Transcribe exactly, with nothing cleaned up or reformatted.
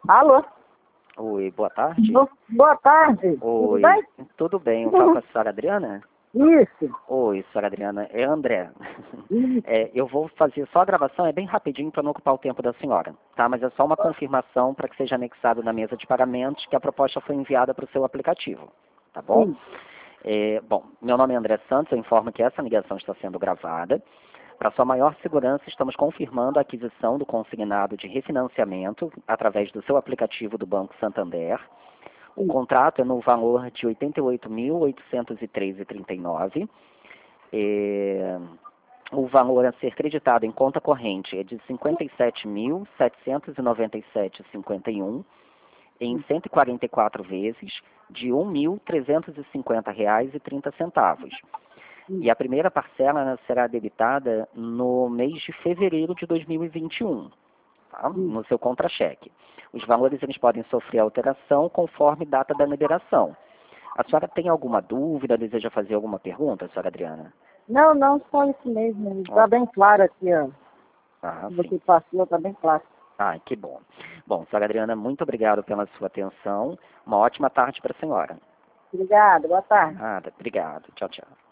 Alô? Oi, boa tarde. Bo- Boa tarde. Oi, Tudo bem? tudo bem? Eu falo com a senhora Adriana? Isso. Oi, senhora Adriana, é André. Isso. É, eu vou fazer só a gravação, é bem rapidinho para não ocupar o tempo da senhora, tá? Mas é só uma confirmação para que seja anexado na mesa de pagamentos que a proposta foi enviada para o seu aplicativo, tá bom? Sim. É, bom, meu nome é André Santos, eu informo que essa ligação está sendo gravada. Para sua maior segurança, estamos confirmando a aquisição do consignado de refinanciamento através do seu aplicativo do Banco Santander. O Sim. contrato é no valor de oitenta e oito mil, oitocentos e treze reais e trinta e nove centavos. É, o valor a ser creditado em conta corrente é de cinquenta e sete mil, setecentos e noventa e sete reais e cinquenta e um centavos em cento e quarenta e quatro vezes de um mil, trezentos e cinquenta reais e trinta centavos. E a primeira parcela será debitada no mês de fevereiro de dois mil e vinte e um, tá? No seu contra-cheque. Os valores eles podem sofrer alteração conforme data da liberação. A senhora tem alguma dúvida, deseja fazer alguma pergunta, senhora Adriana? Não, não, só isso mesmo. Está Ó. bem claro aqui, ó. Ah, Você sim. passou, está bem claro. Ah, que bom. Bom, senhora Adriana, muito obrigado pela sua atenção. Uma ótima tarde para a senhora. Obrigada, boa tarde. Nada, obrigado. Tchau, tchau.